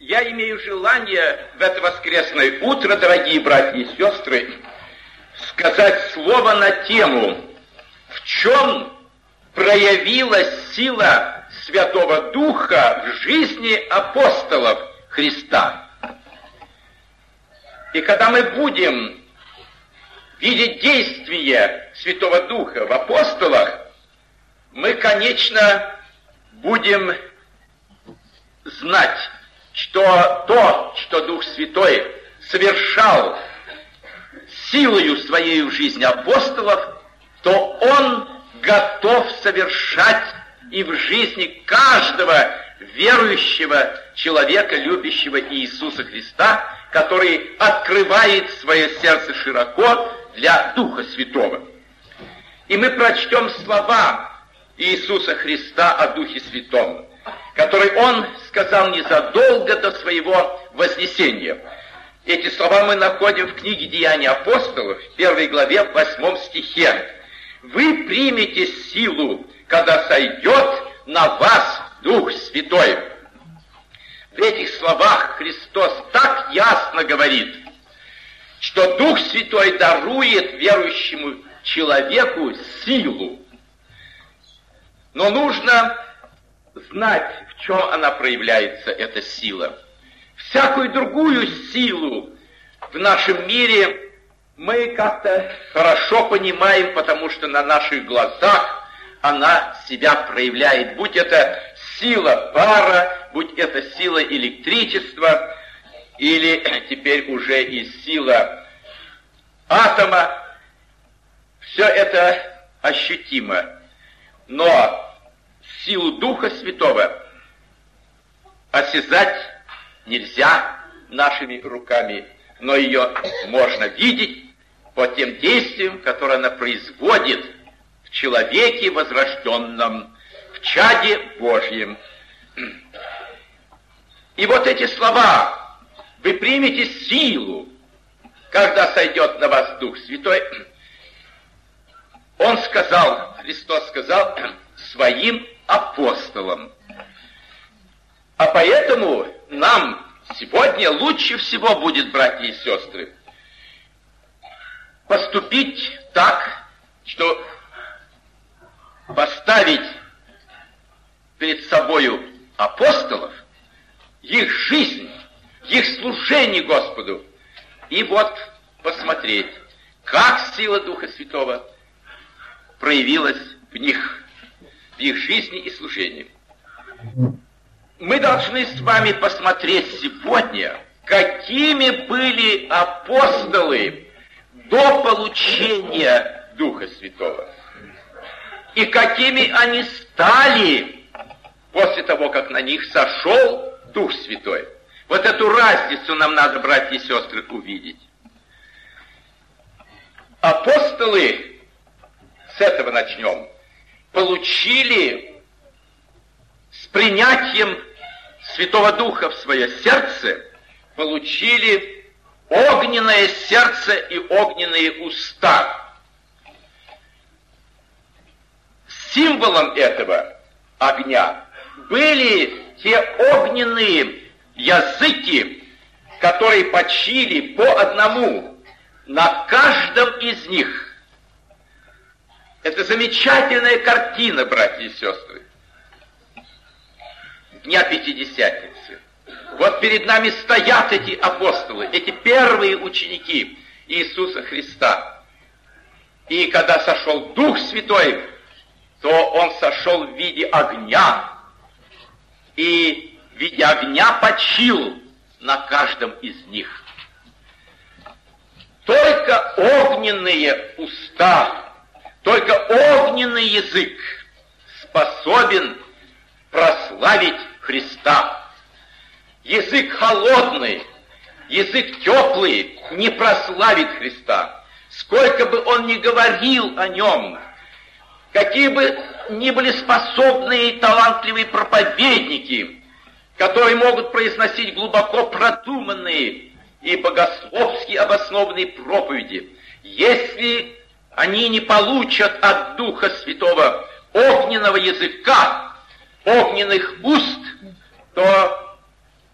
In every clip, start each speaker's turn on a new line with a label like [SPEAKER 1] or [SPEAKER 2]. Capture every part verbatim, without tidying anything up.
[SPEAKER 1] Я имею желание в это воскресное утро, дорогие братья и сестры, сказать слово на тему, в чем проявилась сила Святого Духа в жизни апостолов Христа. И когда мы будем видеть действие Святого Духа в апостолах, мы, конечно, будем знать, что то, что Дух Святой совершал силою своей в жизни апостолов, то Он готов совершать и в жизни каждого верующего человека, любящего Иисуса Христа, который открывает свое сердце широко для Духа Святого. И мы прочтем слова Иисуса Христа о Духе Святом, который Он сказал незадолго до своего вознесения. Эти слова мы находим в книге «Деяния апостолов», в первой главе, в восьмом стихе. «Вы примете силу, когда сойдет на вас Дух Святой». В этих словах Христос так ясно говорит, что Дух Святой дарует верующему человеку силу. Но нужно знать, в чем она проявляется, эта сила. Всякую другую силу в нашем мире мы как-то хорошо понимаем, потому что на наших глазах она себя проявляет. Будь это сила пара, будь это сила электричества, или теперь уже и сила атома. Все это ощутимо. Но силу Духа Святого осязать нельзя нашими руками, но ее можно видеть по тем действиям, которые она производит в человеке возрожденном, в чаде Божьем. И вот эти слова: «Вы примете силу, когда сойдет на вас Дух Святой», Он сказал, Христос сказал своим апостолам. А поэтому нам сегодня лучше всего будет, братья и сестры, поступить так, что поставить перед собою апостолов, их жизнь, их служение Господу, и вот посмотреть, как сила Духа Святого проявилась в них, в их жизни и служении. Мы должны с вами посмотреть сегодня, какими были апостолы до получения Духа Святого, и какими они стали после того, как на них сошел Дух Святой. Вот эту разницу нам надо, братья и сестры, увидеть. Апостолы, с этого начнем, получили с принятием Святого Духа в свое сердце, получили огненное сердце и огненные уста. Символом этого огня были те огненные языки, которые почили по одному на каждом из них. Это замечательная картина, братья и сестры, Дня Пятидесятницы. Вот перед нами стоят эти апостолы, эти первые ученики Иисуса Христа. И когда сошел Дух Святой, то Он сошел в виде огня, и в виде огня почил на каждом из них. Только огненные уста, только огненный язык способен прославить Христа. Язык холодный, язык теплый не прославит Христа. Сколько бы он ни говорил о нем, какие бы ни были способные и талантливые проповедники, которые могут произносить глубоко продуманные и богословски обоснованные проповеди, если они не получат от Духа Святого огненного языка, огненных уст, то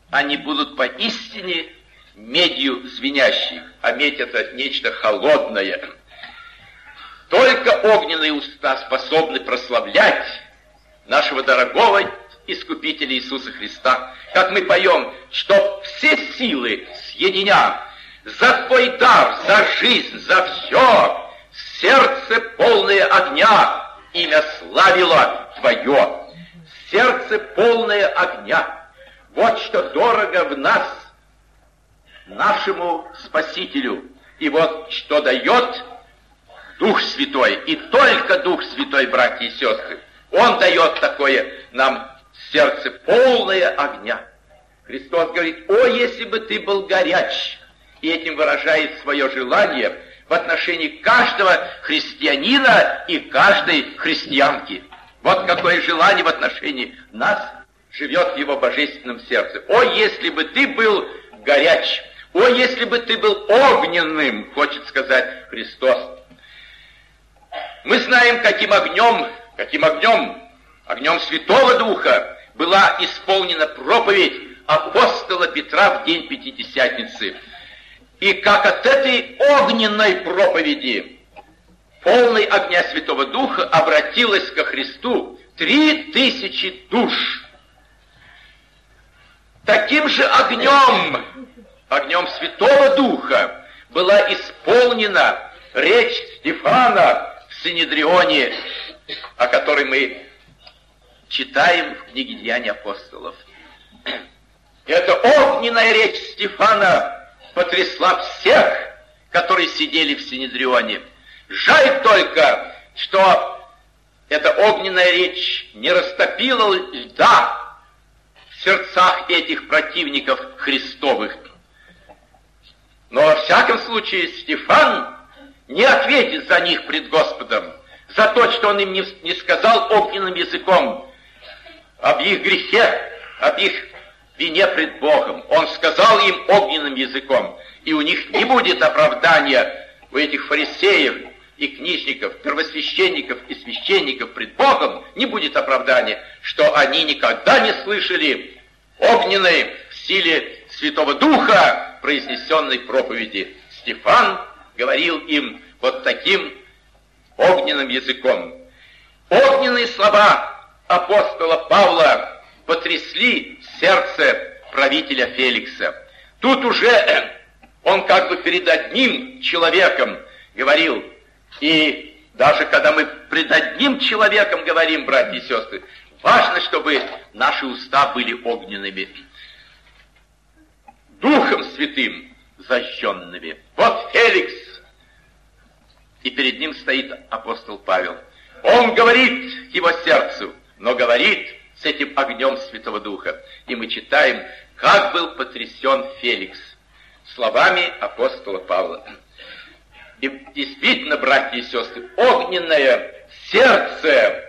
[SPEAKER 1] они будут поистине медью звенящих, а медь — это нечто холодное. Только огненные уста способны прославлять нашего дорогого Искупителя Иисуса Христа. Как мы поем, что все силы съединя за Твой дар, за жизнь, за все, сердце полное огня, имя славило Твое. Сердце полное огня. Вот что дорого в нас, нашему Спасителю. И вот что дает Дух Святой. И только Дух Святой, братья и сестры. Он дает такое нам сердце полное огня. Христос говорит: о, если бы ты был горяч, и этим выражает свое желание в отношении каждого христианина и каждой христианки. Вот какое желание в отношении нас живет в его божественном сердце. О, если бы ты был горяч, о, если бы ты был огненным, хочет сказать Христос. Мы знаем, каким огнем, каким огнем, огнем Святого Духа была исполнена проповедь апостола Петра в день Пятидесятницы. И как от этой огненной проповеди, полной огня Святого Духа, обратилось ко Христу три тысячи душ. Таким же огнем, огнем Святого Духа была исполнена речь Стефана в Синедрионе, о которой мы читаем в книге «Деяния апостолов». Эта огненная речь Стефана потрясла всех, которые сидели в Синедрионе. Жаль только, что эта огненная речь не растопила льда в сердцах этих противников Христовых. Но во всяком случае Стефан не ответит за них пред Господом, за то, что он им не, не сказал огненным языком об их грехе, об их вине пред Богом. Он сказал им огненным языком, и у них не будет оправдания, у этих фарисеев и книжников, первосвященников и священников пред Богом не будет оправдания, что они никогда не слышали огненной в силе Святого Духа произнесенной проповеди. Стефан говорил им вот таким огненным языком. Огненные слова апостола Павла потрясли сердце правителя Феликса. Тут уже он как бы перед одним человеком говорил, и даже когда мы пред одним человеком говорим, братья и сестры, важно, чтобы наши уста были огненными, Духом Святым зажженными. Вот Феликс, и перед ним стоит апостол Павел. Он говорит к его сердцу, но говорит с этим огнем Святого Духа. И мы читаем, как был потрясен Феликс словами апостола Павла. И действительно, братья и сестры, огненное сердце,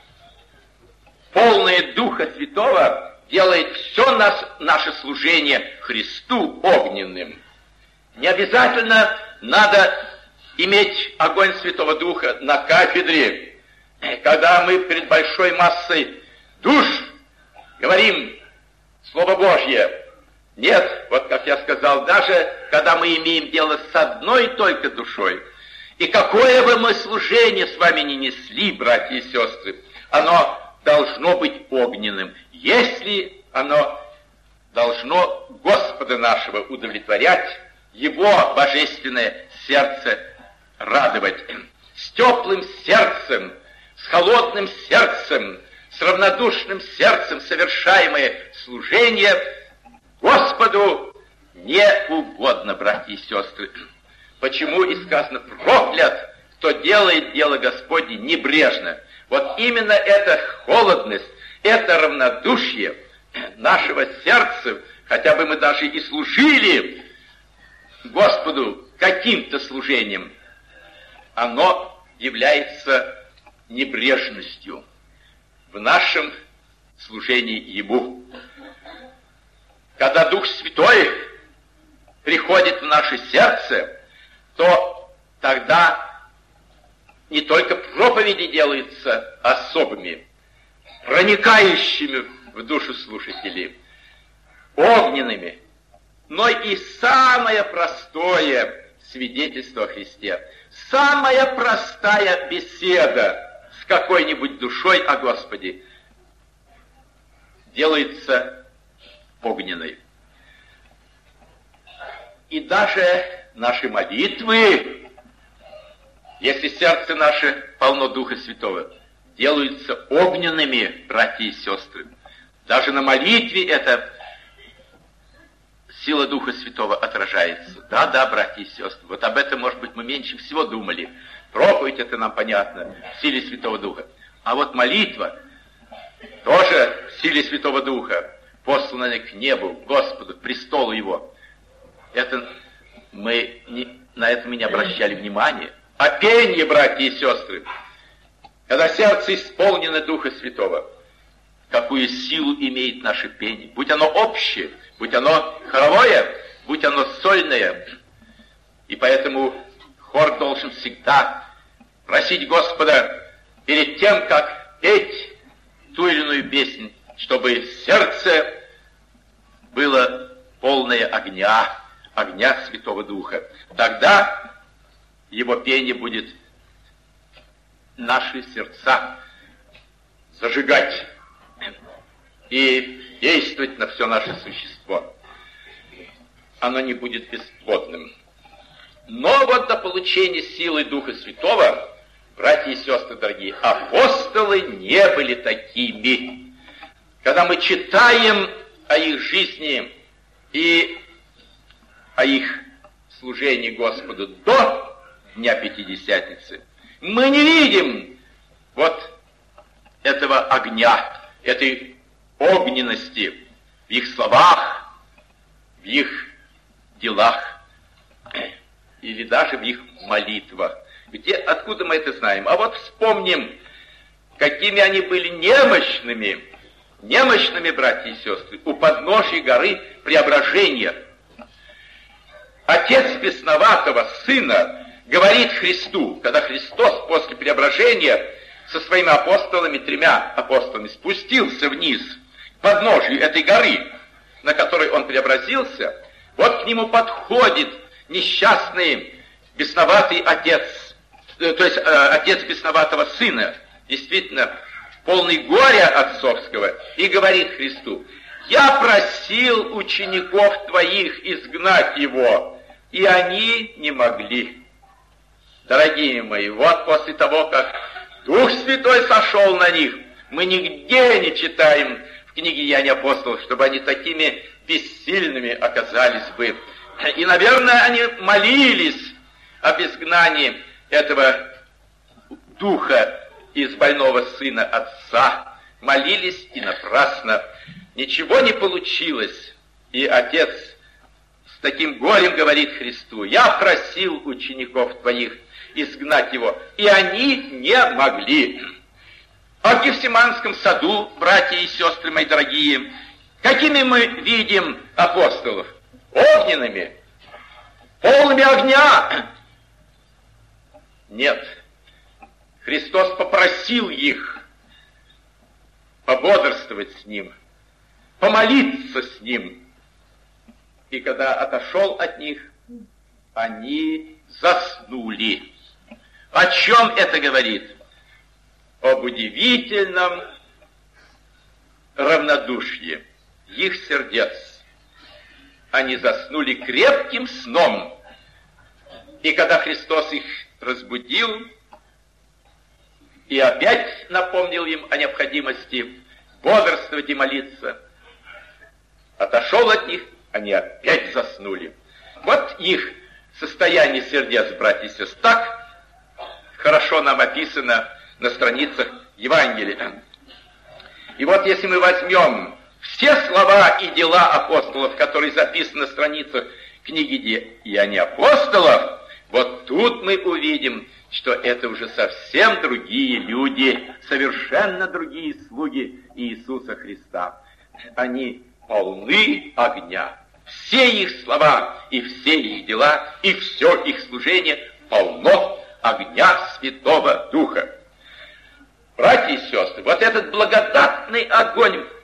[SPEAKER 1] полное Духа Святого, делает все нас, наше служение Христу огненным. Не обязательно надо иметь огонь Святого Духа на кафедре, когда мы перед большой массой душ говорим Слово Божье. Нет, вот как я сказал, даже когда мы имеем дело с одной только душой, и какое бы мы служение с вами ни несли, братья и сестры, оно должно быть огненным, если оно должно Господа нашего удовлетворять, Его божественное сердце радовать. С теплым сердцем, с холодным сердцем, с равнодушным сердцем совершаемое служение Господу не угодно, братья и сестры. Почему и сказано: проклят, кто делает дело Господне небрежно. Вот именно эта холодность, это равнодушие нашего сердца, хотя бы мы даже и служили Господу каким-то служением, оно является небрежностью в нашем служении Ему. Когда Дух Святой приходит в наше сердце, то тогда не только проповеди делаются особыми, проникающими в душу слушателей, огненными. Но и самое простое свидетельство о Христе, самая простая беседа с какой-нибудь душой о Господе делается огненной. И даже наши молитвы, если сердце наше полно Духа Святого, делаются огненными, братья и сестры. Даже на молитве эта сила Духа Святого отражается. Да, да, братья и сестры, вот об этом, может быть, мы меньше всего думали. Проповедь это нам понятно, в силе Святого Духа. А вот молитва тоже в силе Святого Духа, посланная к небу, к Господу, к престолу Его. Это мы не, на это мы не обращали внимания. А пение, братья и сестры, когда сердце исполнено Духа Святого, какую силу имеет наше пение. Будь оно общее, будь оно хоровое, будь оно сольное. И поэтому хор должен всегда просить Господа перед тем, как петь ту или иную песнь, чтобы сердце было полное огня, огня Святого Духа. Тогда его пение будет наши сердца зажигать и действовать на все наше существо. Оно не будет бесплодным. Но вот до получения силы Духа Святого, братья и сестры дорогие, апостолы не были такими. Когда мы читаем о их жизни и о их служении Господу до Дня Пятидесятницы, мы не видим вот этого огня, этой огненности в их словах, в их делах или даже в их молитвах. Где, откуда мы это знаем? А вот вспомним, какими они были немощными, немощными, братья и сестры, у подножия горы Преображения. Отец бесноватого сына говорит Христу, когда Христос после Преображения со своими апостолами, тремя апостолами, спустился вниз к подножию этой горы, на которой он преобразился, вот к нему подходит несчастный бесноватый отец, то есть э, отец бесноватого сына, действительно полный горя отцовского, и говорит Христу: «Я просил учеников твоих изгнать его, и они не могли». Дорогие мои, вот после того, как Дух Святой сошел на них, мы нигде не читаем в книге Деяний апостолов, чтобы они такими бессильными оказались бы. И, наверное, они молились об изгнании этого духа из больного сына отца. Молились и напрасно. Ничего не получилось. И отец с таким горем говорит Христу: «Я просил учеников твоих изгнать его, и они не могли». А в Гефсиманском саду, братья и сестры мои дорогие, какими мы видим апостолов? Огненными, полными огня. Нет, Христос попросил их пободрствовать с Ним, помолиться с Ним. И когда отошел от них, они заснули. О чем это говорит? Об удивительном равнодушии их сердец. Они заснули крепким сном. И когда Христос их разбудил и опять напомнил им о необходимости бодрствовать и молиться, отошел от них, они опять заснули. Вот их состояние сердец, братья и сестры, так хорошо нам описано на страницах Евангелия. И вот если мы возьмем все слова и дела апостолов, которые записаны на страницах книги Деяний апостолов, вот тут мы увидим, что это уже совсем другие люди, совершенно другие слуги Иисуса Христа. Они полны огня. Все их слова и все их дела и все их служение полно огня Святого Духа. Братья и сестры, вот этот благодатный огонь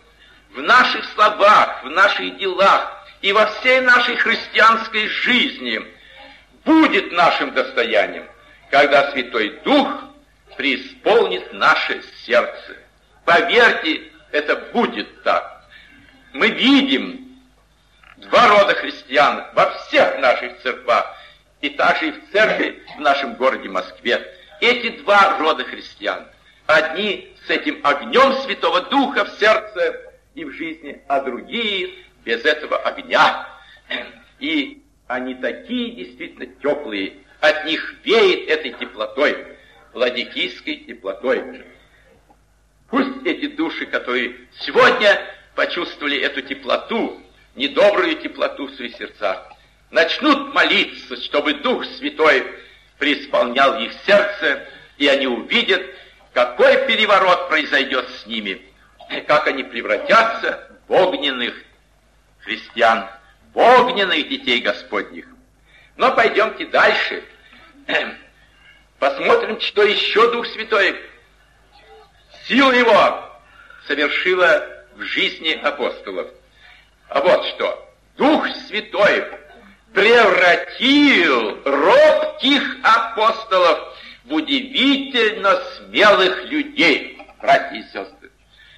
[SPEAKER 1] в наших словах, в наших делах и во всей нашей христианской жизни будет нашим достоянием, когда Святой Дух преисполнит наше сердце. Поверьте, это будет так. Мы видим два рода христиан во всех наших церквах, и также и в церкви в нашем городе Москве. Эти два рода христиан. Одни с этим огнем Святого Духа в сердце и в жизни, а другие без этого огня. И они такие действительно теплые, от них веет этой теплотой, ладикийской теплотой. Пусть эти души, которые сегодня почувствовали эту теплоту, недобрую теплоту в своих сердцах, начнут молиться, чтобы Дух Святой преисполнял их сердце, и они увидят, какой переворот произойдет с ними, как они превратятся в огненных христиан, в огненных детей Господних. Но пойдемте дальше. Посмотрим, что еще Дух Святой, сила Его совершила в жизни апостолов. А вот что. Дух Святой превратил робких апостолов в удивительно смелых людей, братья и сестры.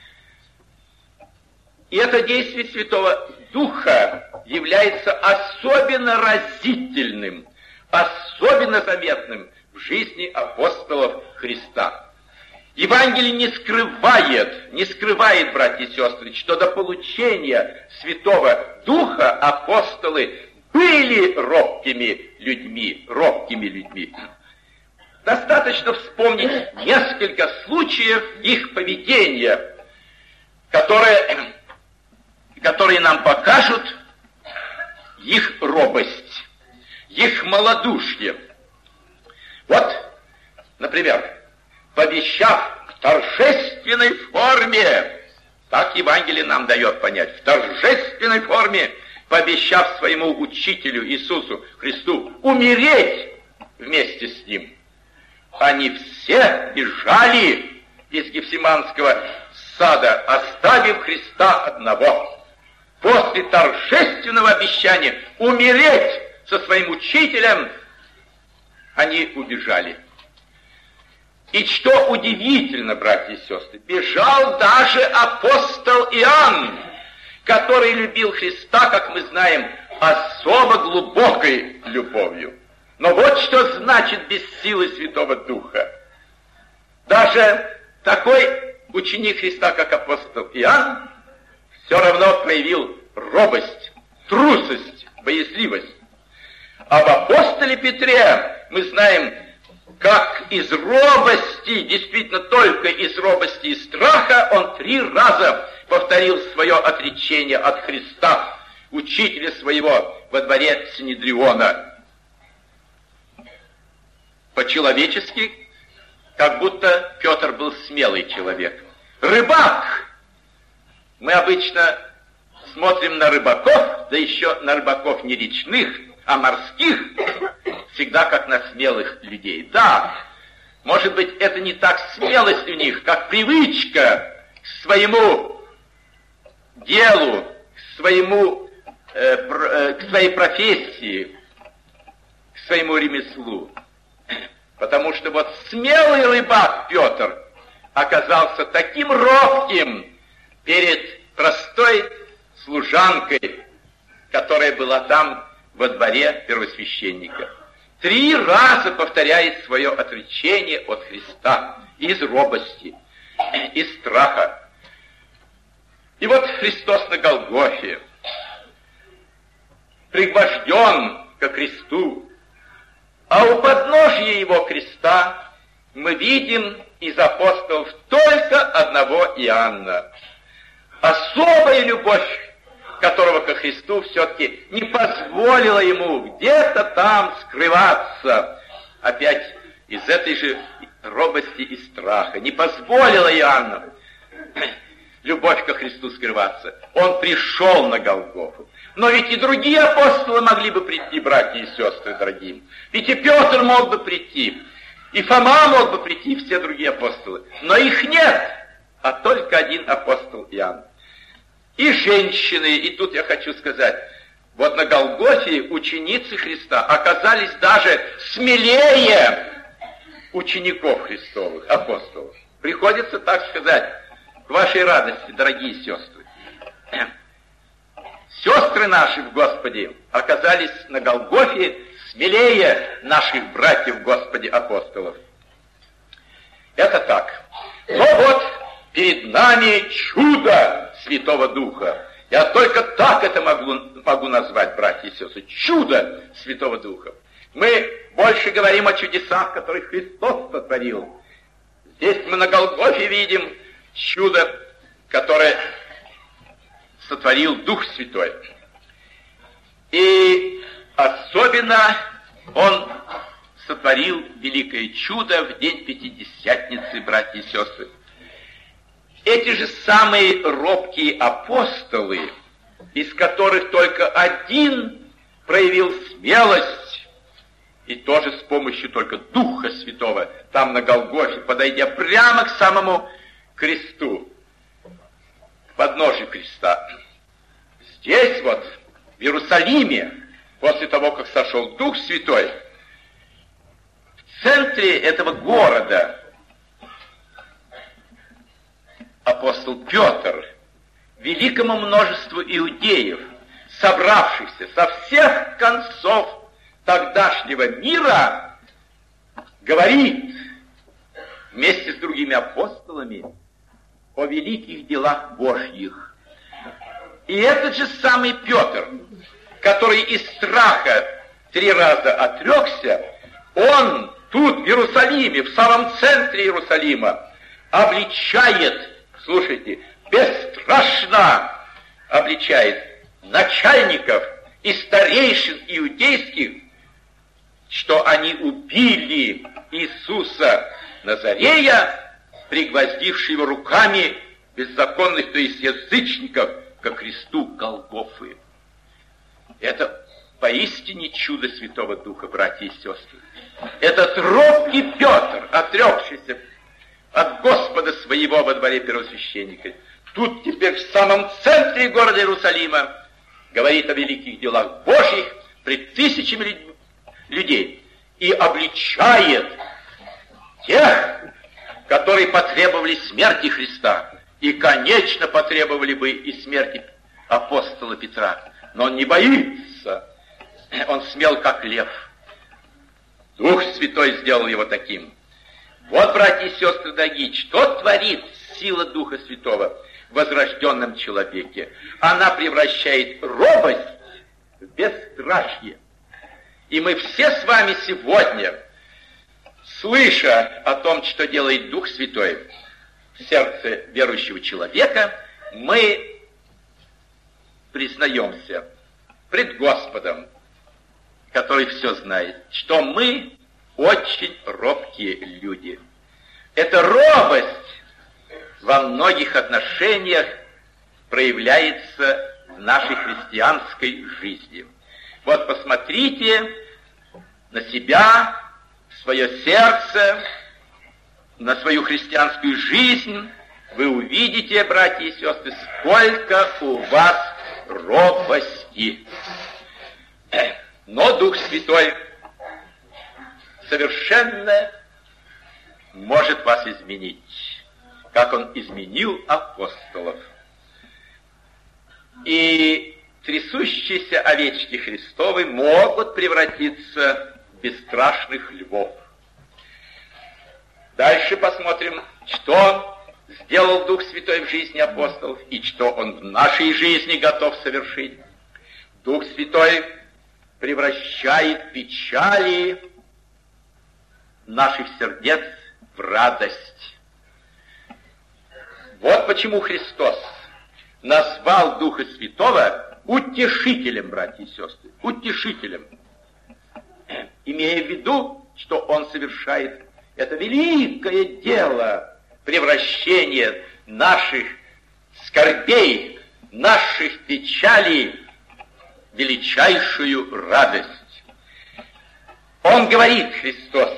[SPEAKER 1] И это действие Святого Духа является особенно разительным, особенно заметным в жизни апостолов Христа. Евангелие не скрывает, не скрывает, братья и сестры, что до получения Святого Духа апостолы были робкими людьми, робкими людьми. Достаточно вспомнить несколько случаев их поведения, которые, которые нам покажут их робость, их малодушие. Вот, например, пообещав в торжественной форме, так Евангелие нам дает понять, в торжественной форме, пообещав своему учителю Иисусу Христу умереть вместе с ним, они все бежали из Гефсиманского сада, оставив Христа одного. После торжественного обещания умереть со своим учителем, они убежали. И что удивительно, братья и сестры, бежал даже апостол Иоанн, который любил Христа, как мы знаем, особо глубокой любовью. Но вот что значит без силы Святого Духа. Даже такой ученик Христа, как апостол Иоанн, все равно проявил робость, трусость, боязливость. Об апостоле Петре мы знаем, как из робости, действительно только из робости и страха, он три раза повторил свое отречение от Христа, учителя своего, во дворе Синедриона. По-человечески, как будто Петр был смелый человек. Рыбак! Мы обычно смотрим на рыбаков, да еще на рыбаков не речных, а морских, всегда как на смелых людей. Да, может быть, это не так смелость у них, как привычка к своему делу, к своему, э, э, к своей профессии, к своему ремеслу. Потому что вот смелый рыбак Петр оказался таким робким перед простой служанкой, которая была там во дворе первосвященника. Три раза повторяет свое отречение от Христа из робости, из страха. И вот Христос на Голгофе пригвожден ко кресту, а у подножия его креста мы видим из апостолов только одного Иоанна. Особая любовь, которого ко Христу все-таки не позволила ему где-то там скрываться, опять из этой же робости и страха, не позволила Иоанну любовь ко Христу скрываться. Он пришел на Голгофу. Но ведь и другие апостолы могли бы прийти, братья и сестры дорогие. Ведь и Петр мог бы прийти, и Фома мог бы прийти, и все другие апостолы. Но их нет, а только один апостол Иоанн. и женщины. И тут я хочу сказать, вот на Голгофе ученицы Христа оказались даже смелее учеников Христовых, апостолов. Приходится так сказать, к вашей радости, дорогие сестры. Сестры наши в Господе оказались на Голгофе смелее наших братьев в Господе апостолов. Это так. Но вот перед нами чудо Святого Духа. Я только так это могу, могу назвать, братья и сестры. Чудо Святого Духа. Мы больше говорим о чудесах, которые Христос сотворил. Здесь мы на Голгофе видим чудо, которое сотворил Дух Святой. И особенно Он сотворил великое чудо в день Пятидесятницы, братья и сестры. Эти же самые робкие апостолы, из которых только один проявил смелость, и тоже с помощью только Духа Святого, там на Голгофе, подойдя прямо к самому кресту, к подножию креста. Здесь вот, в Иерусалиме, после того, как сошел Дух Святой, в центре этого города апостол Петр великому множеству иудеев, собравшихся со всех концов тогдашнего мира, говорит вместе с другими апостолами о великих делах Божьих. И этот же самый Петр, который из страха три раза отрекся, он тут, в Иерусалиме, в самом центре Иерусалима, обличает, слушайте, бесстрашно обличает начальников и старейшин иудейских, что они убили Иисуса Назарея, пригвоздившего его руками беззаконных, то есть язычников, ко кресту Голгофы. Это поистине чудо Святого Духа, братья и сестры. Этот робкий Петр, отрекшийся от Господа своего во дворе первосвященника, тут теперь в самом центре города Иерусалима говорит о великих делах Божьих пред тысячами людей и обличает тех, которые потребовали смерти Христа и, конечно, потребовали бы и смерти апостола Петра. Но он не боится, он смел, как лев. Дух Святой сделал его таким. Вот, братья и сестры дорогие, что творит сила Духа Святого в возрожденном человеке? Она превращает робость в бесстрашие. И мы все с вами сегодня, слыша о том, что делает Дух Святой в сердце верующего человека, мы признаемся пред Господом, который все знает, что мы очень робкие люди. Эта робость во многих отношениях проявляется в нашей христианской жизни. Вот посмотрите на себя, в свое сердце, на свою христианскую жизнь. Вы увидите, братья и сестры, сколько у вас робости. Но Дух Святой совершенно может вас изменить, как Он изменил апостолов. И трясущиеся овечки Христовы могут превратиться в бесстрашных львов. Дальше посмотрим, что сделал Дух Святой в жизни апостолов и что Он в нашей жизни готов совершить. Дух Святой превращает печали наших сердец в радость. Вот почему Христос назвал Духа Святого утешителем, братья и сестры, утешителем, имея в виду, что Он совершает это великое дело превращения наших скорбей, наших печалей в величайшую радость. Он говорит, Христос,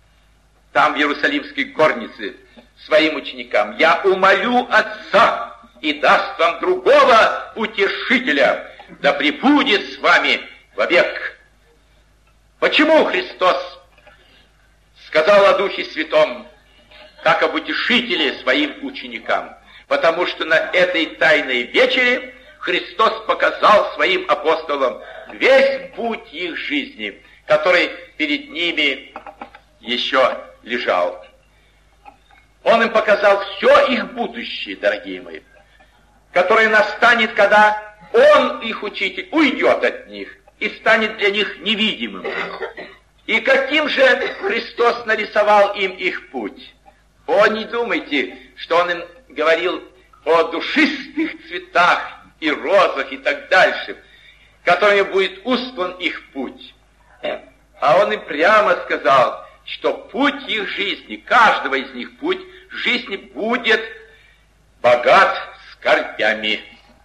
[SPEAKER 1] там в Иерусалимской горнице своим ученикам: «Я умолю Отца, и даст вам другого утешителя, да пребудет с вами вовек. Почему Христос сказал о Духе Святом, как об утешителе своим ученикам? Потому что на этой тайной вечере Христос показал своим апостолам весь путь их жизни, который перед ними еще лежал. Он им показал все их будущее, дорогие мои, которое настанет, когда Он, их учитель, уйдет от них и станет для них невидимым. И каким же Христос нарисовал им их путь? О, не думайте, что Он им говорил о душистых цветах и розах и так дальше, которыми будет устлан их путь. А Он им прямо сказал, что путь их жизни, каждого из них путь жизни будет богат скорбями.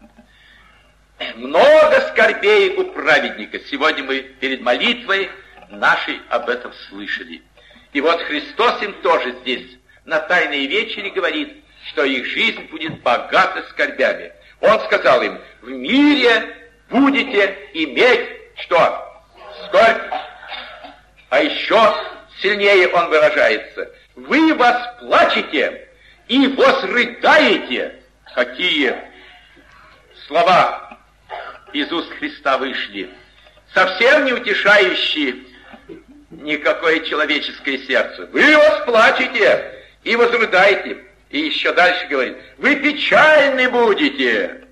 [SPEAKER 1] Много скорбей у праведника. Сегодня мы перед молитвой нашей об этом слышали. И вот Христос им тоже здесь на Тайной вечере говорит, что их жизнь будет богата скорбями. Он сказал им: в мире будете иметь что? Скорбь. А еще сильнее он выражается: вы восплачете и возрыдаете. Какие слова из уст Христа вышли, совсем не утешающие никакое человеческое сердце. Вы восплачете и возрыдаете. И еще дальше говорит: вы печальны будете,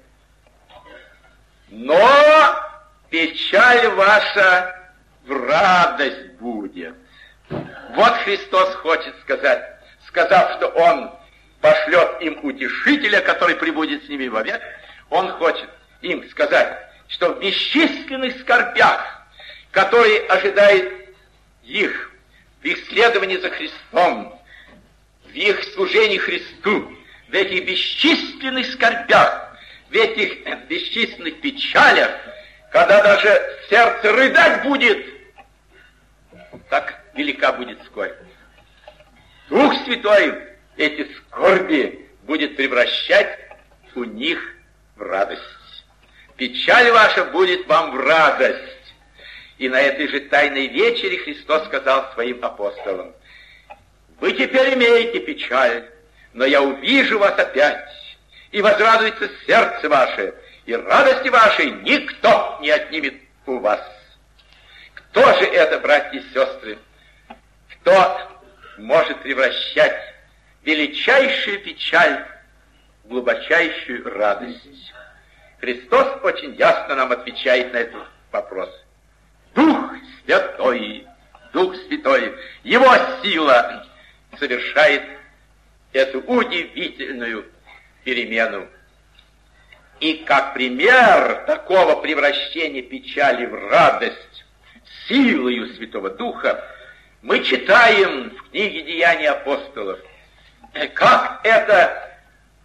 [SPEAKER 1] но печаль ваша в радость будет. Вот Христос хочет сказать, сказав, что Он пошлет им утешителя, который пребудет с ними вовек, Он хочет им сказать, что в бесчисленных скорбях, которые ожидают их в их следовании за Христом, в их служении Христу, в этих бесчисленных скорбях, в этих бесчисленных печалях, когда даже сердце рыдать будет, так велика будет скорбь. Дух Святой эти скорби будет превращать у них в радость. Печаль ваша будет вам в радость. И на этой же Тайной вечере Христос сказал своим апостолам: вы теперь имеете печаль, но я увижу вас опять, и возрадуется сердце ваше, и радости вашей никто не отнимет у вас. Кто же это, братья и сестры, кто может превращать величайшую печаль в глубочайшую радость? Христос очень ясно нам отвечает на этот вопрос. Дух Святой, Дух Святой, Его сила совершает эту удивительную перемену. И как пример такого превращения печали в радость силою Святого Духа мы читаем в книге «Деяния апостолов», как это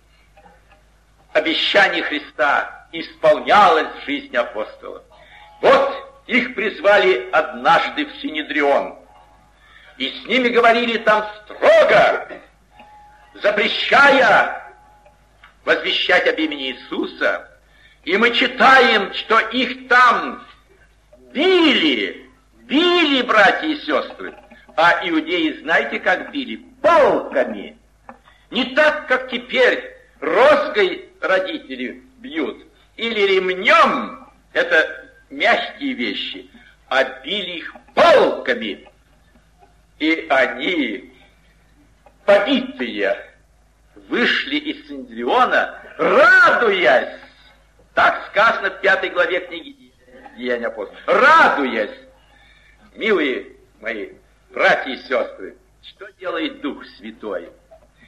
[SPEAKER 1] обещание Христа исполнялось в жизни апостолов. Вот их призвали однажды в Синедрион, и с ними говорили там строго, запрещая возвещать об имени Иисуса. И мы читаем, что их там били, били, братья и сестры. А иудеи, знаете, как били? Палками. Не так, как теперь розгой родители бьют, или ремнем, это мягкие вещи, а били их палками. И они, побитые, вышли из Синедриона, радуясь. Так сказано в пятой главе книги «Деяния апостолов». Радуясь. Милые мои братья и сестры, что делает Дух Святой?